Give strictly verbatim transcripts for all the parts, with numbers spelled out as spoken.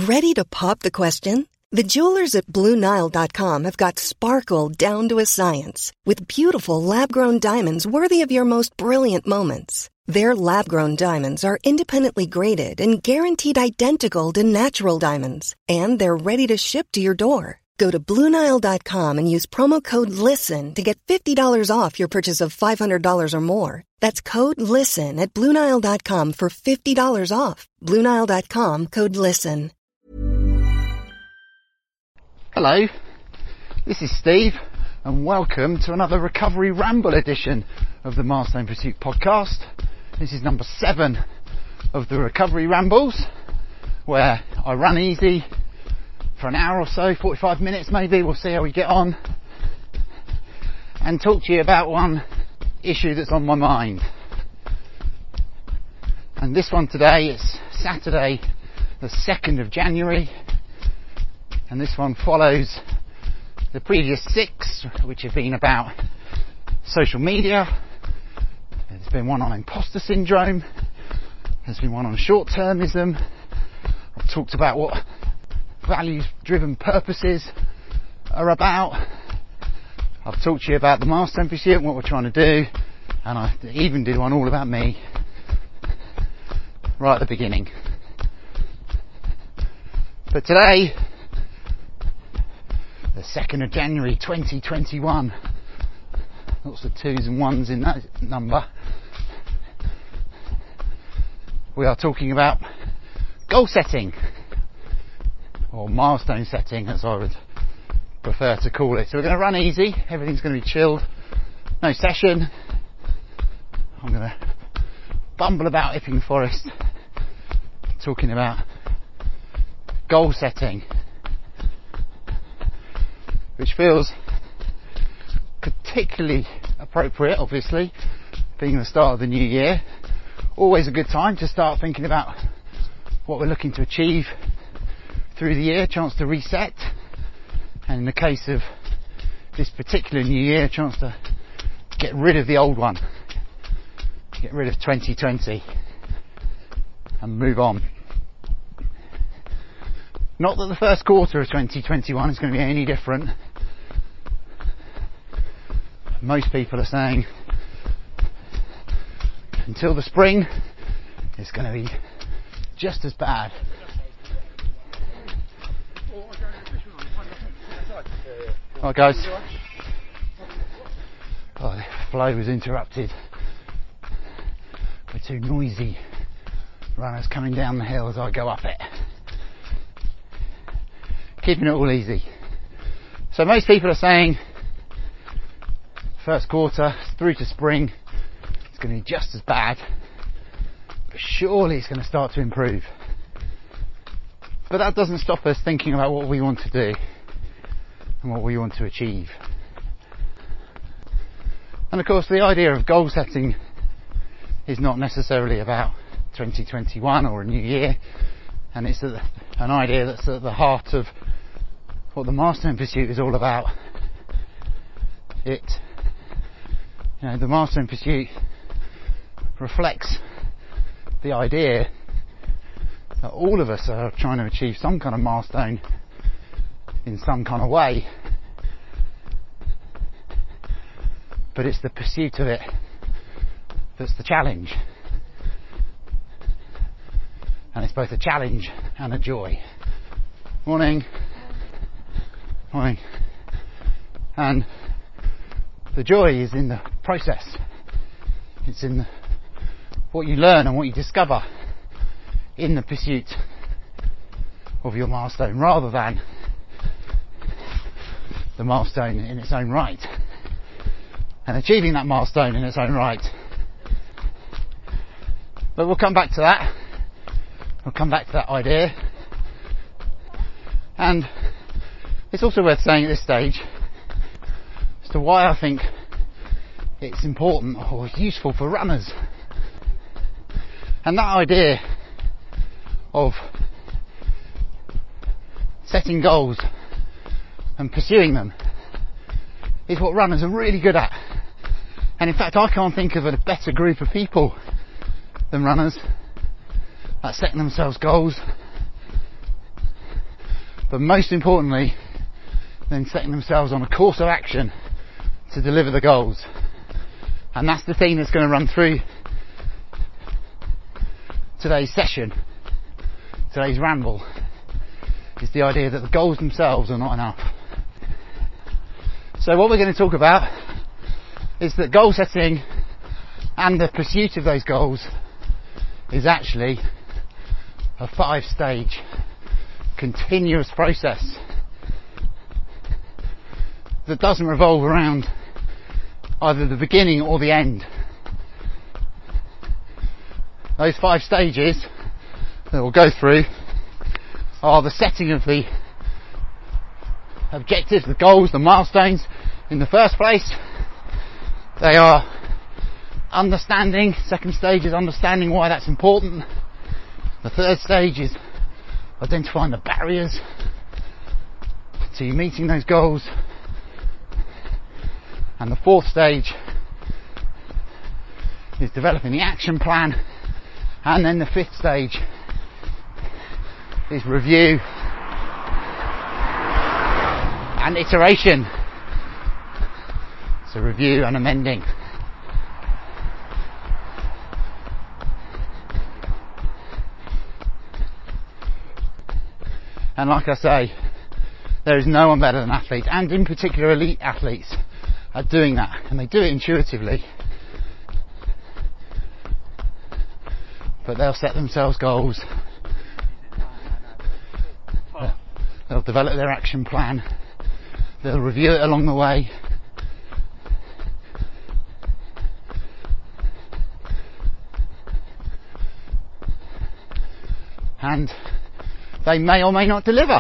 Ready to pop the question? The jewelers at Blue Nile dot com have got sparkle down to a science with beautiful lab-grown diamonds worthy of your most brilliant moments. Their lab-grown diamonds are independently graded and guaranteed identical to natural diamonds, and they're ready to ship to your door. Go to Blue Nile dot com and use promo code LISTEN to get fifty dollars off your purchase of five hundred dollars or more. That's code LISTEN at Blue Nile dot com for fifty dollars off. Blue Nile dot com, code LISTEN. Hello, this is Steve, and welcome to another Recovery Ramble edition of the Milestone Pursuit podcast. This is number seven of the Recovery Rambles, where I run easy for an hour or so, forty-five minutes maybe, we'll see how we get on, and talk to you about one issue that's on my mind. And this one today is Saturday the second of January, and this one follows the previous six, which have been about social media. There's been one on imposter syndrome, there's been one on short-termism. I've talked about what values-driven purposes are about. I've talked to you about the Milestone Pursuit and what we're trying to do, and I even did one all about me right at the beginning. But today, the second of January twenty twenty-one, lots of twos and ones in that number, we are talking about goal setting, or milestone setting as I would prefer to call it. So we're going to run easy, everything's going to be chilled, no session. I'm going to bumble about Epping Forest talking about goal setting, which feels particularly appropriate, obviously, being the start of the new year. Always a good time to start thinking about what we're looking to achieve through the year, chance to reset, and in the case of this particular new year, a chance to get rid of the old one, get rid of twenty twenty and move on. Not that the first quarter of twenty twenty-one is going to be any different. Most people are saying until the spring it's going to be just as bad. Right guys, oh, the flow was interrupted by two noisy runners coming down the hill as I go up it. Keeping it all easy. So most people are saying first quarter through to spring it's going to be just as bad, but surely it's going to start to improve. But that doesn't stop us thinking about what we want to do and what we want to achieve. And of course the idea of goal setting is not necessarily about twenty twenty-one or a new year, and it's a, an idea that's at the heart of what the Milestone Pursuit is all about. It, you know, the Milestone Pursuit reflects the idea that all of us are trying to achieve some kind of milestone in some kind of way, but it's the pursuit of it that's the challenge, and it's both a challenge and a joy. Morning. Morning. And the joy is in the process. It's in the, what you learn and what you discover in the pursuit of your milestone, rather than the milestone in its own right, and achieving that milestone in its own right. But we'll come back to that. We'll come back to that idea. And it's also worth saying at this stage as to why I think it's important or useful for runners. And that idea of setting goals and pursuing them is what runners are really good at. And in fact, I can't think of a better group of people than runners at setting themselves goals but most importantly, then setting themselves on a course of action to deliver the goals. And that's the thing that's going to run through today's session, today's ramble, is the idea that the goals themselves are not enough. So what we're going to talk about is that goal setting and the pursuit of those goals is actually a five-stage continuous process that doesn't revolve around either the beginning or the end. Those five stages that we'll go through are the setting of the objectives, the goals, the milestones in the first place. They are understanding, second stage is understanding why that's important. The third stage is identifying the barriers to you meeting those goals. And the fourth stage is developing the action plan. And then the fifth stage is review and iteration. So review and amending. And like I say, there is no one better than athletes, and in particular elite athletes, at doing that, and they do it intuitively. But they'll set themselves goals, they'll develop their action plan, they'll review it along the way, and they may or may not deliver.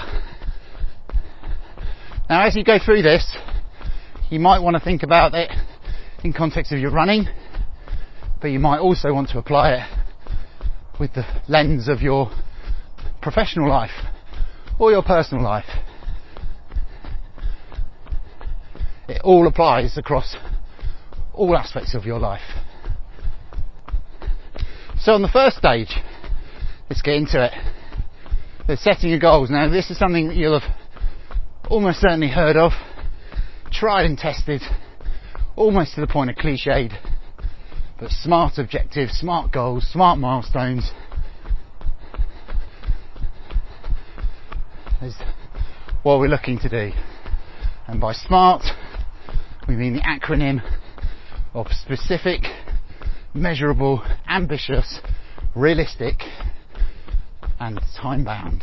Now, as you go through this, you might want to think about it in context of your running, but you might also want to apply it with the lens of your professional life or your personal life. It all applies across all aspects of your life. So on the first stage, let's get into it. The setting of goals. Now, this is something that you'll have almost certainly heard of, tried and tested, almost to the point of cliched, but smart objectives, smart goals, smart milestones is what we're looking to do. And by smart, we mean the acronym of specific, measurable, ambitious, realistic, and time-bound.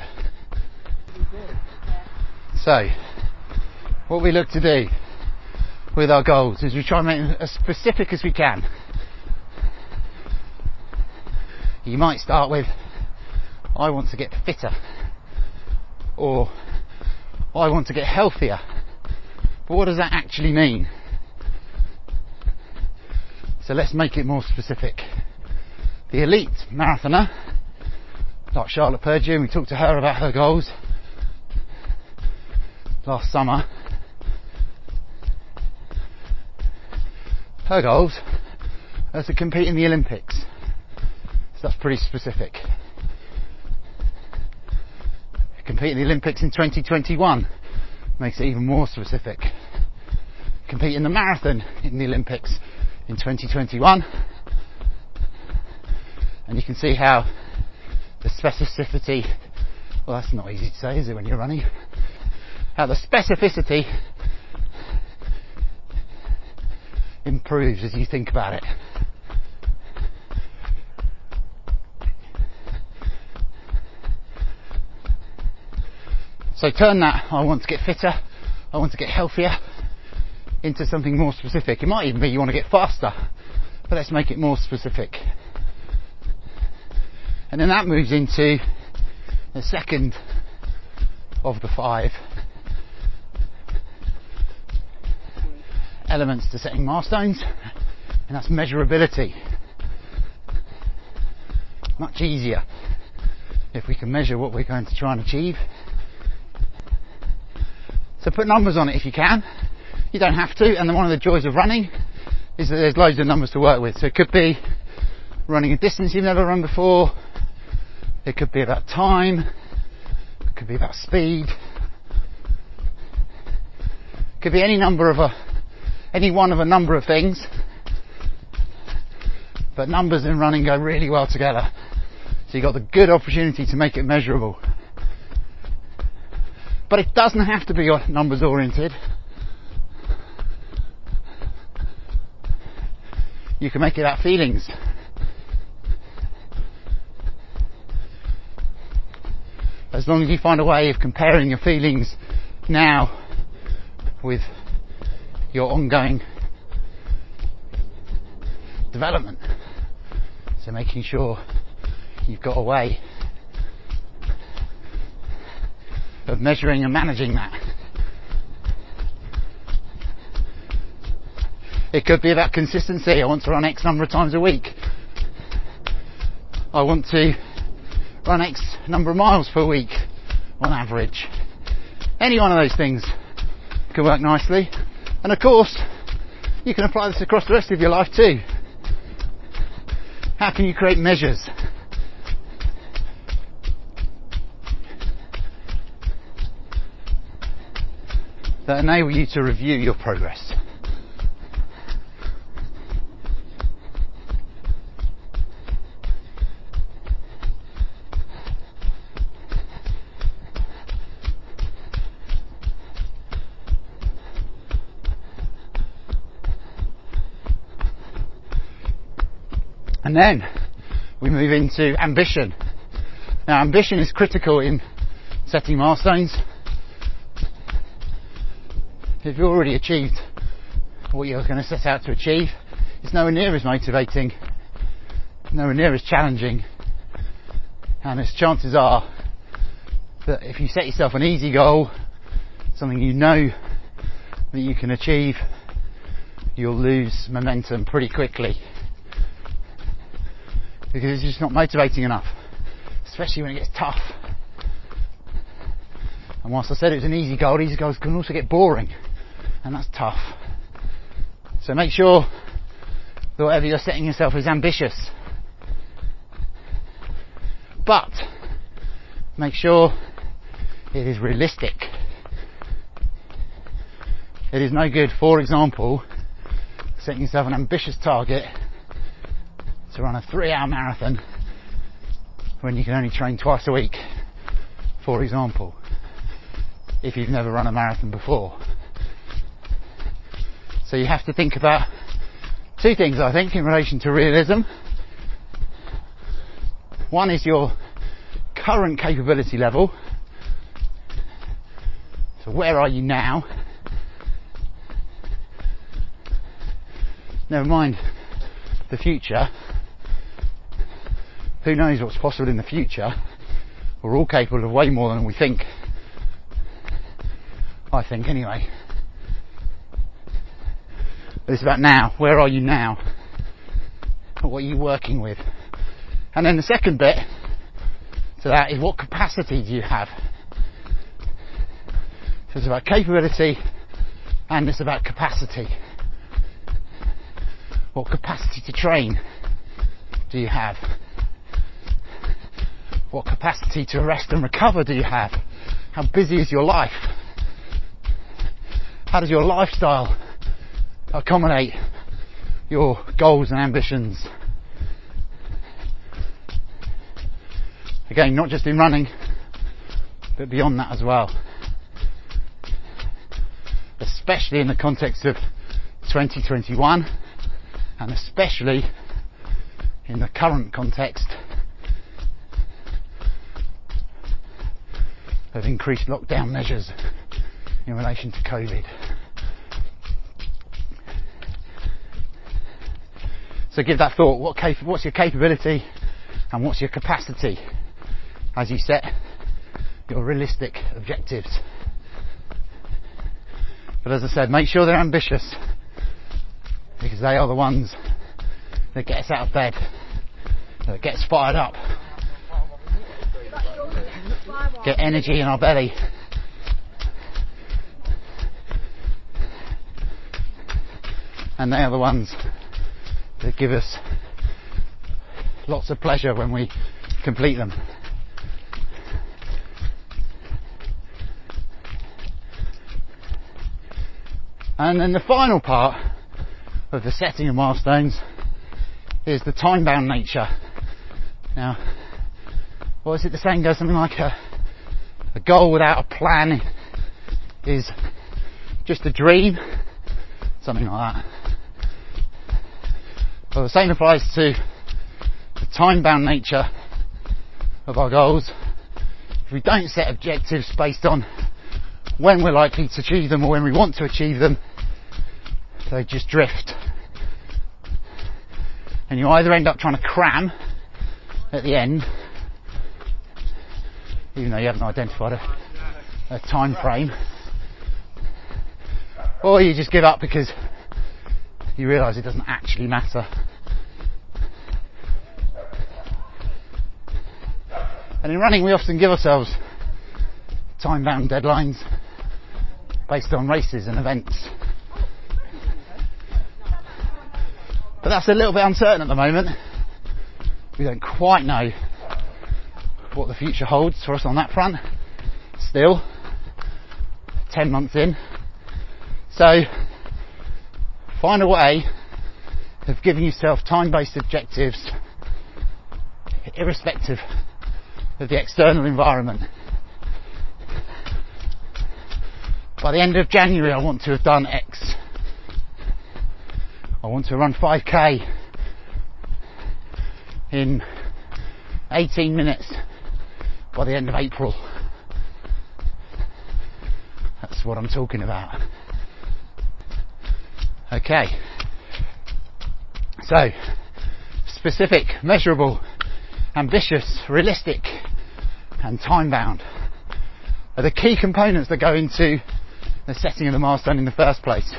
So, what we look to do with our goals is we try and make them as specific as we can. You might start with, I want to get fitter, or I want to get healthier. But what does that actually mean? So let's make it more specific. The elite marathoner, like Charlotte Purdue, and we talked to her about her goals last summer. Her goals are to compete in the Olympics. So that's pretty specific. Compete in the Olympics in twenty twenty-one makes it even more specific. Compete in the marathon in the Olympics in twenty twenty-one. And you can see how the specificity, well, that's not easy to say, is it, when you're running? How the specificity improves as you think about it. So turn that, I want to get fitter, I want to get healthier, into something more specific. It might even be you want to get faster, but let's make it more specific. And then that moves into the second of the five elements to setting milestones, and that's measurability. Much easier if we can measure what we're going to try and achieve. So put numbers on it if you can. You don't have to, and then one of the joys of running is that there's loads of numbers to work with. So it could be running a distance you've never run before, it could be about time, it could be about speed, Could be any number of a, any one of a number of things, but numbers and running go really well together. So you've got the good opportunity to make it measurable. But it doesn't have to be numbers oriented. You can make it about feelings. As long as you find a way of comparing your feelings now with your ongoing development. So making sure you've got a way of measuring and managing that. It could be about consistency. I want to run X number of times a week. I want to run X number of miles per week on average. Any one of those things can work nicely. And of course, you can apply this across the rest of your life too. How can you create measures? That enable you to review your progress. And then we move into ambition. Now, ambition is critical in setting milestones. If you've already achieved what you're going to set out to achieve, it's nowhere near as motivating, nowhere near as challenging, and as chances are that if you set yourself an easy goal, something you know that you can achieve, you'll lose momentum pretty quickly. Because it's just not motivating enough, especially when it gets tough. And whilst I said it was an easy goal, easy goals can also get boring, and that's tough. So make sure that whatever you're setting yourself is ambitious, but make sure it is realistic. It is no good, for example, setting yourself an ambitious target to run a three hour marathon when you can only train twice a week, for example, if you've never run a marathon before. So you have to think about two things, I think, in relation to realism. One is your current capability level. So where are you now? Never mind the future. Who knows what's possible in the future? We're all capable of way more than we think. I think anyway. But it's about now. Where are you now? What are you working with? And then the second bit to that is, what capacity do you have? So it's about capability and it's about capacity. What capacity to train do you have? What capacity to rest and recover do you have? How busy is your life? How does your lifestyle accommodate your goals and ambitions? Again, not just in running, but beyond that as well. Especially in the context of twenty twenty-one, and especially in the current context of increased lockdown measures in relation to COVID. So give that thought. What cap- what's your capability and what's your capacity as you set your realistic objectives? But as I said, make sure they're ambitious, because they are the ones that get us out of bed, that get us fired up, get energy in our belly. And they are the ones that give us lots of pleasure when we complete them. And then the final part of the setting of milestones is the time-bound nature. Now, what is it the saying goes? Something like a, a goal without a plan is just a dream, something like that. Well, the same applies to the time-bound nature of our goals. If we don't set objectives based on when we're likely to achieve them or when we want to achieve them, they just drift. And you either end up trying to cram at the end, even though you haven't identified a, a time frame, or you just give up because you realise it doesn't actually matter. And in running, we often give ourselves time-bound deadlines based on races and events. But that's a little bit uncertain at the moment. We don't quite know what the future holds for us on that front. Still, ten months in. So, find a way of giving yourself time-based objectives, irrespective of the external environment. By the end of January, I want to have done X. I want to run five K in eighteen minutes by the end of April. That's what I'm talking about. Okay. So, specific, measurable, ambitious, realistic, and time-bound are the key components that go into the setting of the milestone in the first place.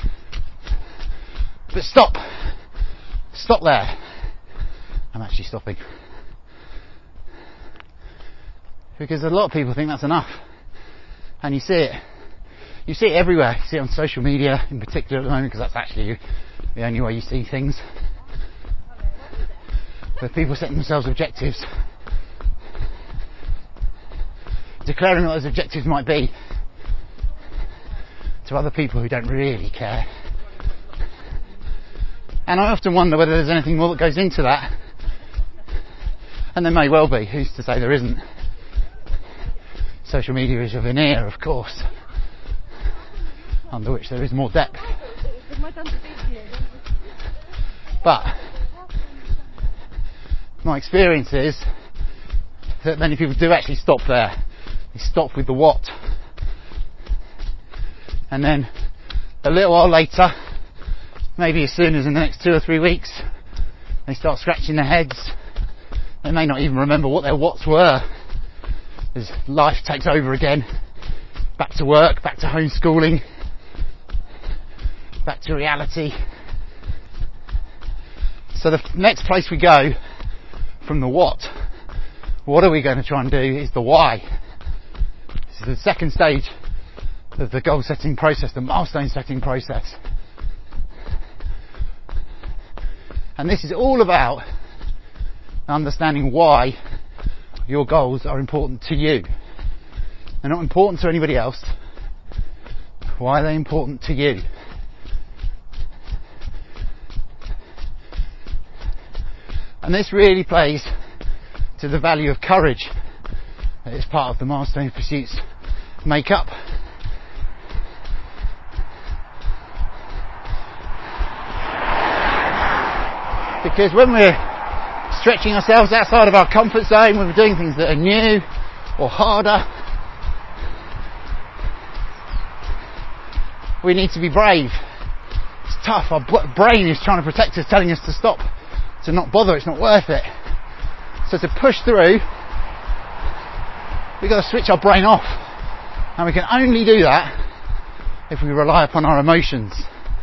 But stop. Stop there. I'm actually stopping. Because a lot of people think that's enough. And you see it. You see it everywhere. You see it on social media in particular at the moment, because that's actually the only way you see things. Where people setting themselves objectives, declaring what those objectives might be to other people who don't really care. And I often wonder whether there's anything more that goes into that. And there may well be. Who's to say there isn't? Social media is a veneer, of course, under which there is more depth. But my experience is that many people do actually stop there. They stop with the what. And then a little while later, maybe as soon as in the next two or three weeks, they start scratching their heads. They may not even remember what their whats were, as life takes over again. Back to work, back to homeschooling, back to reality. So the next place we go from the what, what are we going to try and do, is the why. This is the second stage of the goal setting process, the milestone setting process. And this is all about understanding why your goals are important to you. They're not important to anybody else. Why are they important to you? And this really plays to the value of courage that is part of the milestone pursuits makeup. Because when we're stretching ourselves outside of our comfort zone, when we're doing things that are new or harder, we need to be brave. It's tough. Our brain is trying to protect us, telling us to stop, to not bother, it's not worth it. So to push through, we've got to switch our brain off. And we can only do that if we rely upon our emotions.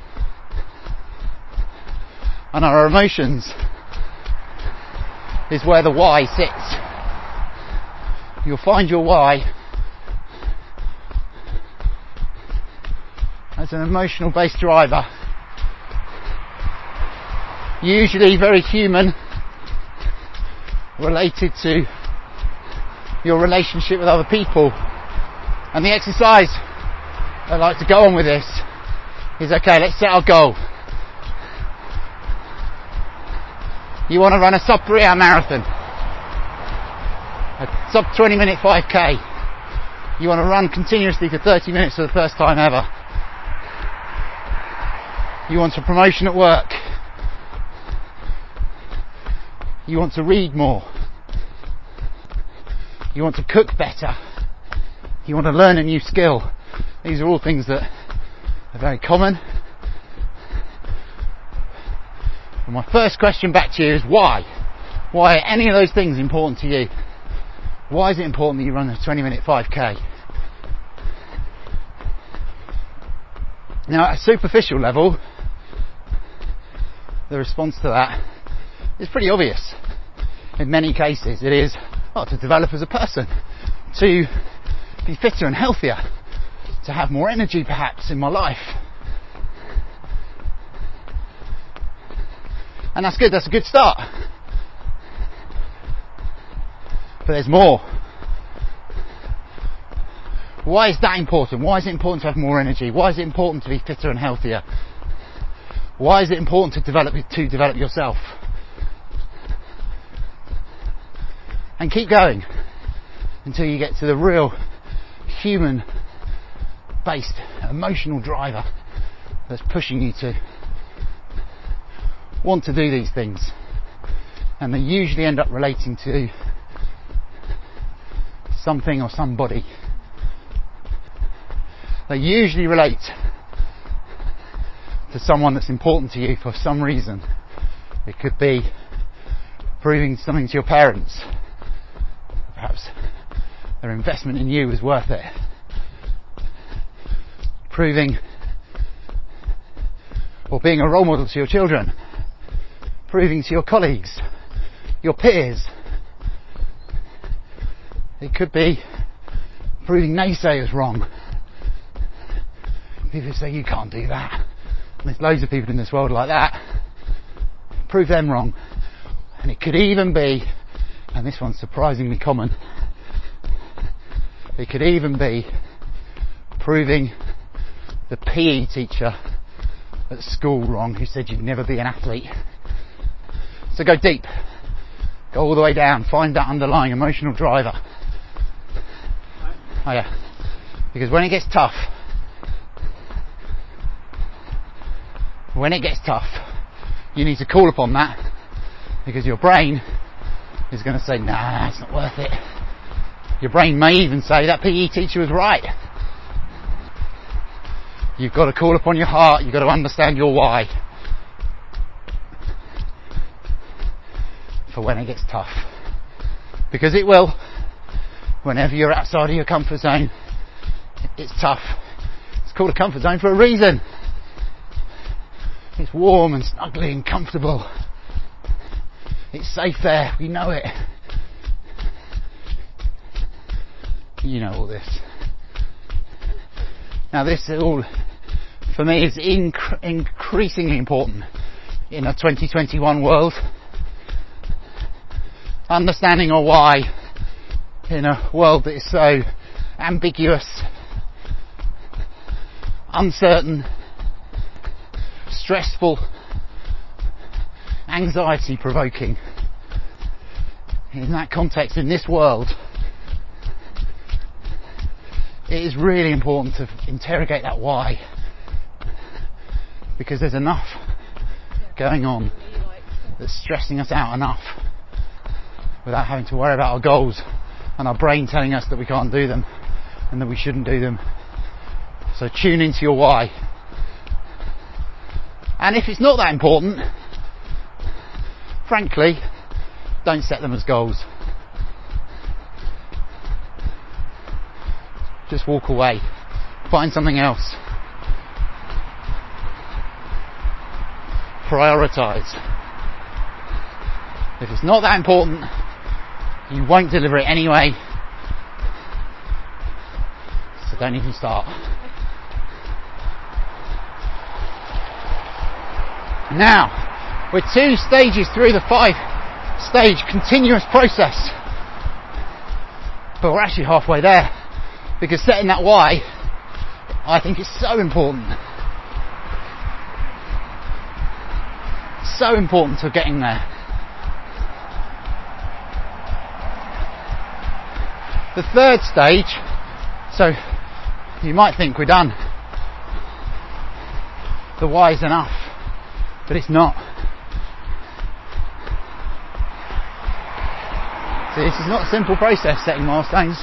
And our emotions is where the why sits. You'll find your why as an emotional based driver, usually very human, related to your relationship with other people. And the exercise I like to go on with this is, okay, let's set our goal. You want to run a sub three hour marathon, a sub twenty minute five K. You want to run continuously for thirty minutes for the first time ever. You want a promotion at work. You want to read more. You want to cook better. You want to learn a new skill. These are all things that are very common. And my first question back to you is why? Why are any of those things important to you? Why is it important that you run a twenty minute five K? Now, at a superficial level, the response to that is pretty obvious. In many cases, it is, well, to develop as a person, to be fitter and healthier, to have more energy perhaps in my life. And that's good, that's a good start. But there's more. Why is that important? Why is it important to have more energy? Why is it important to be fitter and healthier? Why is it important to develop to develop yourself? And keep going until you get to the real human based emotional driver that's pushing you to want to do these things. And they usually end up relating to something or somebody. They usually relate to someone that's important to you for some reason. It could be proving something to your parents. Perhaps their investment in you is worth it. Proving or being a role model to your children. Proving to your colleagues, your peers. It could be proving naysayers wrong. People say you can't do that. And there's loads of people in this world like that. Prove them wrong. And it could even be, and this one's surprisingly common, it could even be proving the P E teacher at school wrong who said you'd never be an athlete. So go deep. Go all the way down. Find that underlying emotional driver. Oh yeah. Because when it gets tough, when it gets tough, you need to call upon that, because your brain is going to say, nah, it's not worth it. Your brain may even say that P E teacher was right. You've got to call upon your heart. You've got to understand your why. For when it gets tough. Because it will. Whenever you're outside of your comfort zone, it's tough. It's called a comfort zone for a reason. It's warm and snuggly and comfortable. It's safe there. We know it. You know all this. Now this all, for me, is inc- increasingly important in a twenty twenty-one world. Understanding our why in a world that is so ambiguous, uncertain, stressful, anxiety provoking. In that context, in this world, it is really important to interrogate that why, because there's enough going on that's stressing us out enough without having to worry about our goals and our brain telling us that we can't do them and that we shouldn't do them. So tune into your why. And if it's not that important, frankly, don't set them as goals. Just walk away. Find something else. Prioritise. If it's not that important, you won't deliver it anyway. So don't even start. Now, we're two stages through the five stage continuous process. But we're actually halfway there. Because setting that why, I think, is so important. So important to getting there. The third stage, so you might think we're done. The why is enough, but it's not. See, this is not a simple process, setting milestones.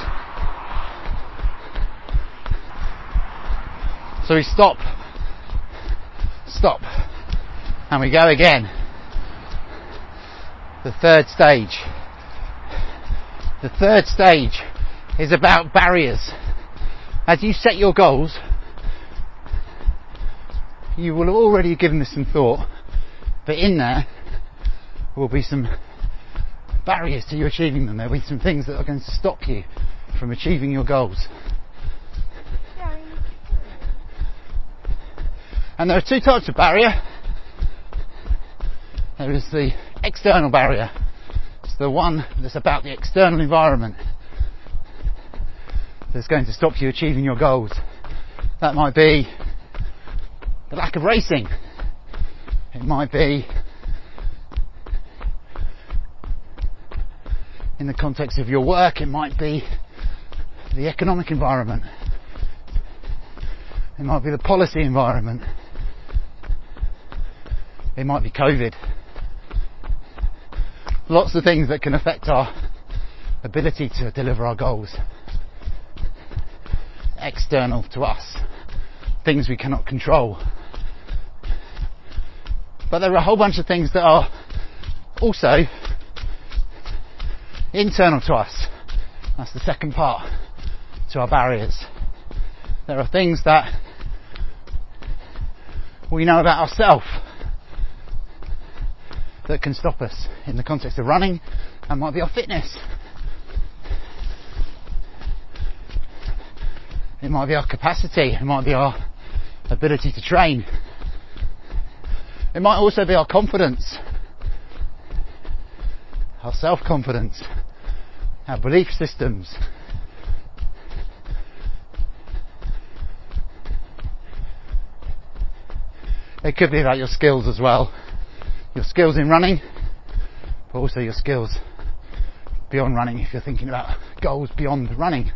So we stop, stop, and we go again. The third stage. The third stage is about barriers. As you set your goals, you will have already given this some thought, but in there will be some barriers to you achieving them. There will be some things that are going to stop you from achieving your goals. And there are two types of barrier. There is the external barrier. It's the one that's about the external environment that's going to stop you achieving your goals. That might be the lack of racing. It might be in the context of your work. It might be the economic environment. It might be the policy environment. It might be COVID. Lots of things that can affect our ability to deliver our goals. External to us. Things we cannot control. But there are a whole bunch of things that are also internal to us. That's the second part to our barriers. There are things that we know about ourselves that can stop us in the context of running. That might be our fitness. It might be our capacity. It might be our ability to train. It might also be our confidence, our self-confidence, our belief systems. It could be about your skills as well. Your skills in running, but also your skills beyond running if you're thinking about goals beyond running.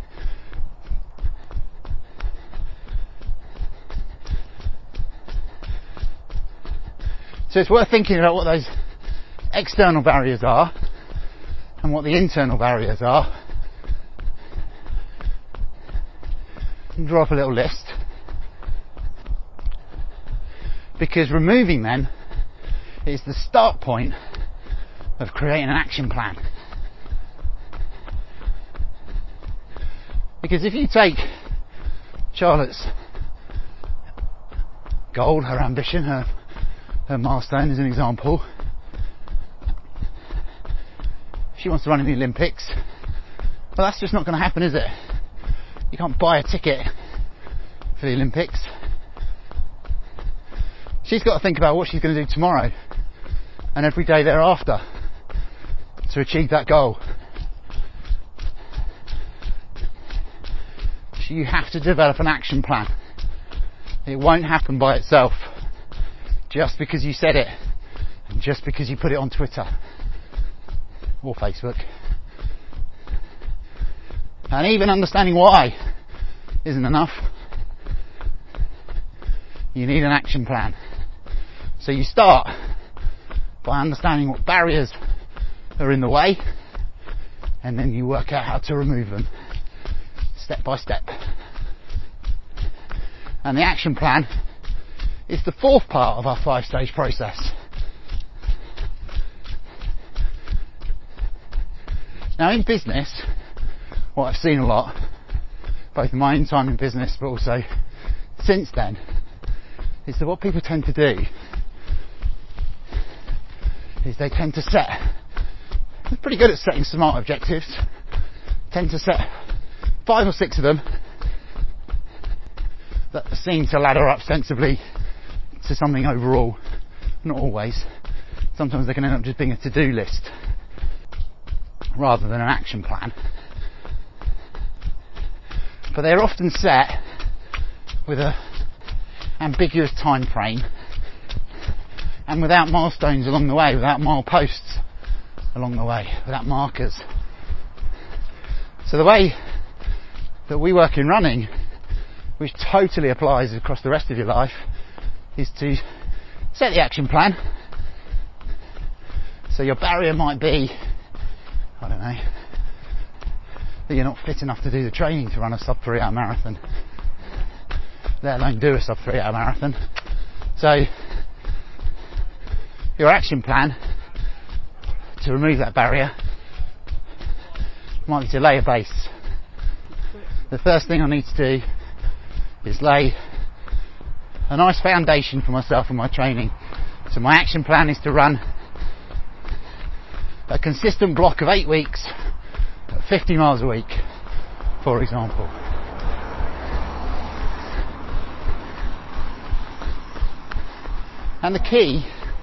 So it's worth thinking about what those external barriers are and what the internal barriers are. And draw up a little list. Because removing them is the start point of creating an action plan. Because if you take Charlotte's goal, her ambition, her, her milestone as an example, she wants to run in the Olympics. Well, that's just not going to happen, is it? You can't buy a ticket for the Olympics. She's got to think about what she's going to do tomorrow and every day thereafter to achieve that goal. So you have to develop an action plan. It won't happen by itself just because you said it and just because you put it on Twitter or Facebook. And even understanding why isn't enough. You need an action plan. So you start by understanding what barriers are in the way, and then you work out how to remove them step by step. And the action plan is the fourth part of our five stage process. Now in business, what I've seen a lot, both in my own time in business but also since then, is that what people tend to do is they tend to set, they're pretty good at setting smart objectives, tend to set five or six of them that seem to ladder up sensibly to something overall. Not always. Sometimes they can end up just being a to-do list rather than an action plan. But they're often set with a ambiguous time frame and without milestones along the way, without mileposts along the way, without markers. So the way that we work in running, which totally applies across the rest of your life, is to set the action plan. So your barrier might be, I don't know, that you're not fit enough to do the training to run a sub three hour marathon, let alone do a sub three hour marathon. So your action plan to remove that barrier might be to lay a base. The first thing I need to do is lay a nice foundation for myself and my training. So my action plan is to run a consistent block of eight weeks at fifty miles a week, for example. And the key,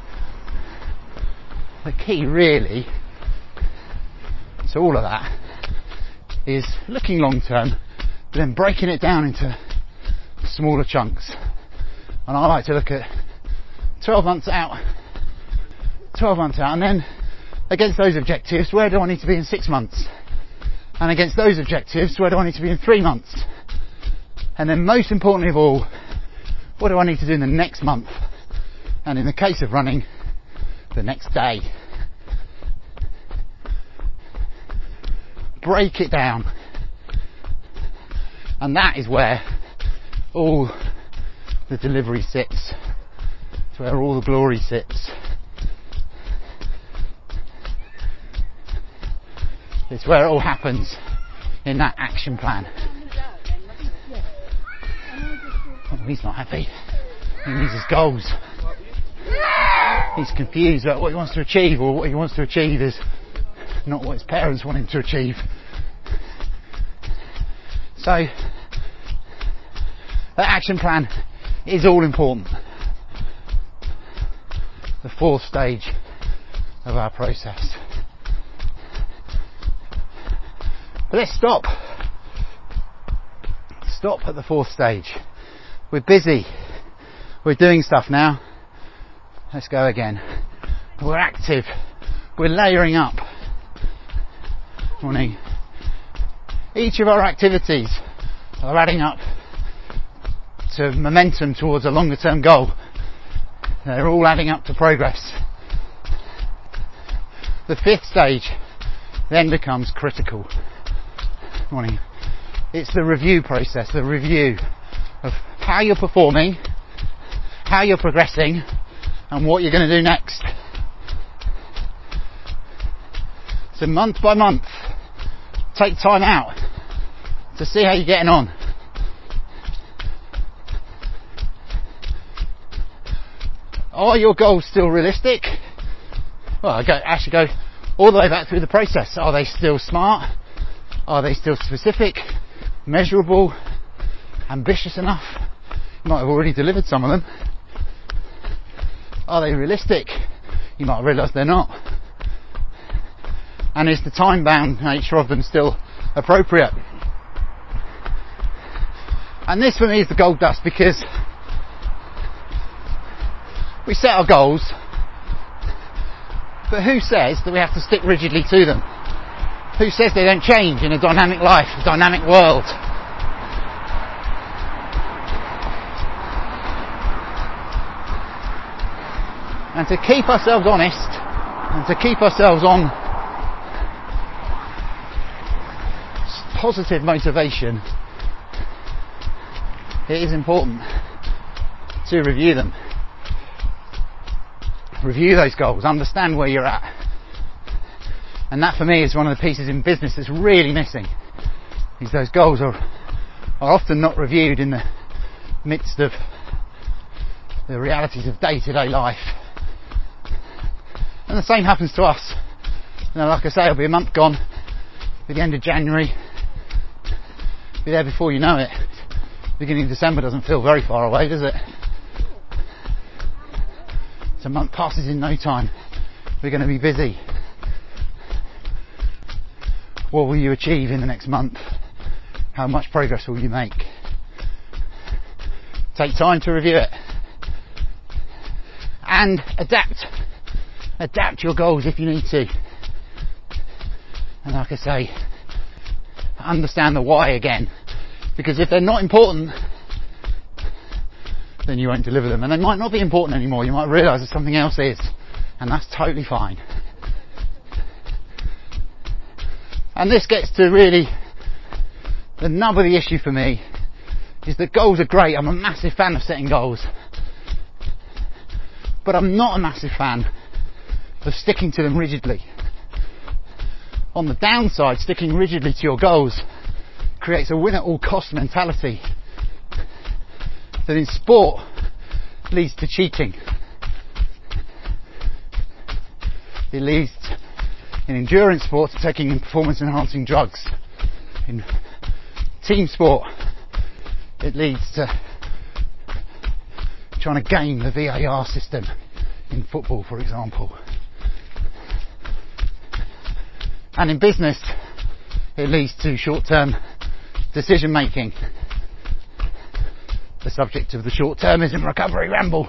the key really to all of that is looking long term, but then breaking it down into smaller chunks. And I like to look at twelve months out, twelve months out, and then against those objectives, where do I need to be in six months? And against those objectives, where do I need to be in three months? And then most importantly of all, what do I need to do in the next month? And in the case of running, the next day. Break it down. And that is where all the delivery sits. It's where all the glory sits. It's where it all happens, in that action plan. Oh, he's not happy. He needs his goals. He's confused about what he wants to achieve, or what he wants to achieve is not what his parents want him to achieve. So that action plan is all important. The fourth stage of our process. But let's stop. Stop at the fourth stage. We're busy. We're doing stuff now. Let's go again. We're active. We're layering up. Morning. Each of our activities are adding up to momentum towards a longer term goal. They're all adding up to progress. The fifth stage then becomes critical. Morning. It's the review process, the review of how you're performing, how you're progressing, and what you're going to do next. So month by month, take time out to see how you're getting on. Are your goals still realistic? Well, I go, actually go all the way back through the process. Are they still smart? Are they still specific, measurable, ambitious enough? You might have already delivered some of them. Are they realistic? You might realise they're not. And is the time-bound nature of them still appropriate? And this for me is the gold dust, because we set our goals, but who says that we have to stick rigidly to them? Who says they don't change in a dynamic life, a dynamic world? And to keep ourselves honest, and to keep ourselves on positive motivation, it is important to review them. Review those goals, understand where you're at. And that for me is one of the pieces in business that's really missing. Is those goals are, are often not reviewed in the midst of the realities of day-to-day life. And the same happens to us. You know, like I say, it'll be a month gone, at the end of January, be there before you know it. Beginning of December doesn't feel very far away, does it? So a month passes in no time. We're going to be busy. What will you achieve in the next month? How much progress will you make? Take time to review it. and adapt adapt your goals if you need to. And like I say, understand the why again, because if they're not important, then you won't deliver them, and they might not be important anymore. You might realise that something else is, and that's totally fine. And this gets to really the nub of the issue for me, is that goals are great. I'm a massive fan of setting goals, but I'm not a massive fan of sticking to them rigidly. On the downside, sticking rigidly to your goals creates a win at all cost mentality that in sport leads to cheating. It leads in endurance sports to taking in performance enhancing drugs. In team sport, it leads to trying to game the V A R system in football, for example. And in business, it leads to short-term decision making, the subject of the short-termism recovery ramble.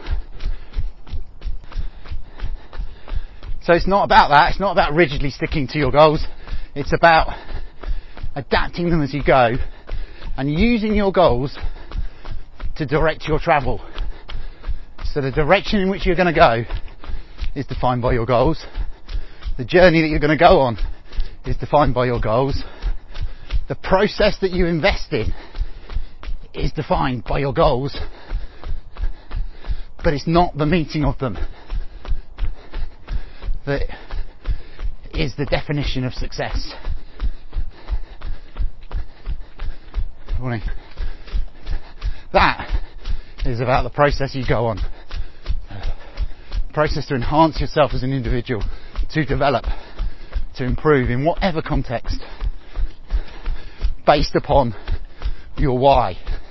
So it's not about that. It's not about rigidly sticking to your goals. It's about adapting them as you go and using your goals to direct your travel. So the direction in which you're going to go is defined by your goals. The journey that you're going to go on is defined by your goals. The process that you invest in is defined by your goals, but it's not the meeting of them that is the definition of success. Morning. That is about the process you go on. Process to enhance yourself as an individual, to develop, to improve in whatever context, based upon your why.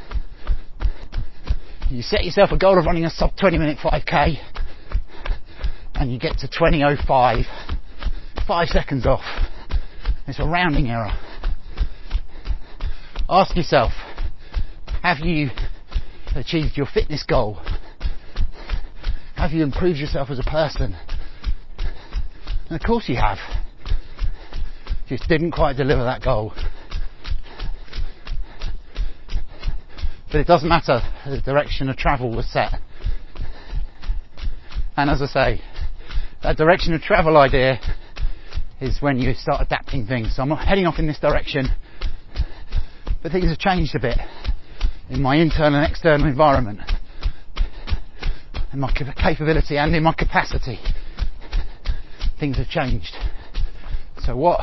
You set yourself a goal of running a sub twenty minute five K and you get to twenty oh five, five seconds off. It's a rounding error. Ask yourself, have you achieved your fitness goal? Have you improved yourself as a person? And of course you have. You just didn't quite deliver that goal. But it doesn't matter, the direction of travel was set. And as I say, that direction of travel idea is when you start adapting things. So I'm not heading off in this direction, but things have changed a bit in my internal and external environment, in my capability and in my capacity. Things have changed. So what,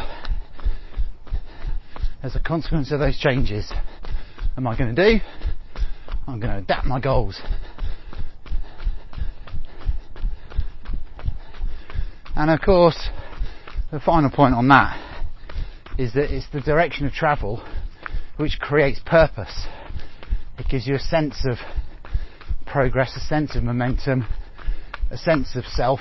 as a consequence of those changes, am I going to do? I'm going to adapt my goals. And of course, the final point on that is that it's the direction of travel which creates purpose. It gives you a sense of progress, a sense of momentum, a sense of self.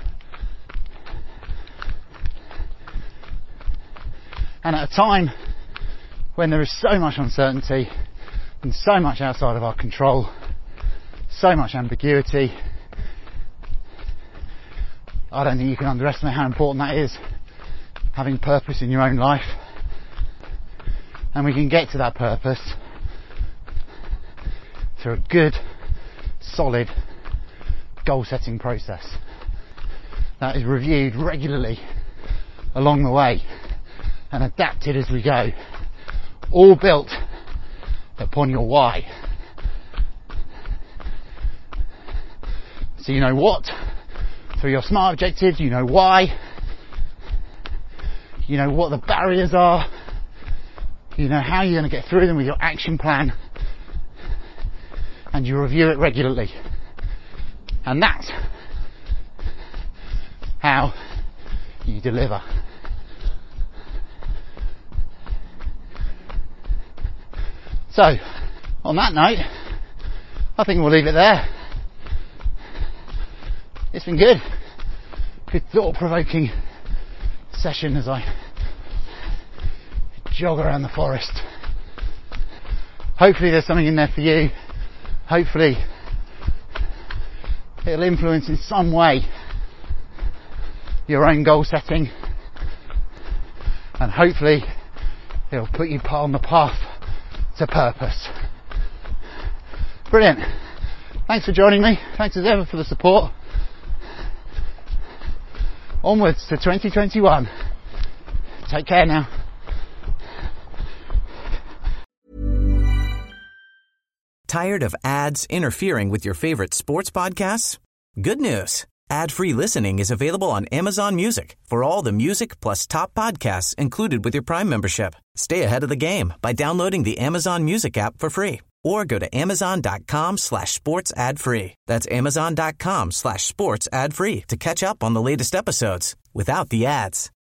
And at a time when there is so much uncertainty and so much outside of our control, so much ambiguity, I don't think you can underestimate how important that is, having purpose in your own life. And we can get to that purpose through a good, solid goal setting process that is reviewed regularly along the way and adapted as we go, all built upon your why. So you know what, through your SMART objectives, you know why, you know what the barriers are, you know how you're going to get through them with your action plan, and you review it regularly. And that's how you deliver. So, on that note, I think we'll leave it there. It's been good. Good thought-provoking session as I jog around the forest. Hopefully there's something in there for you. Hopefully it'll influence in some way your own goal setting, and hopefully it'll put you on the path to purpose. Brilliant. Thanks for joining me. Thanks as ever for the support. Onwards to twenty twenty-one. Take care now. Tired of ads interfering with your favorite sports podcasts? Good news. Ad-free listening is available on Amazon Music for all the music plus top podcasts included with your Prime membership. Stay ahead of the game by downloading the Amazon Music app for free or go to amazon.com slash sports ad free. That's amazon.com slash sports ad free to catch up on the latest episodes without the ads.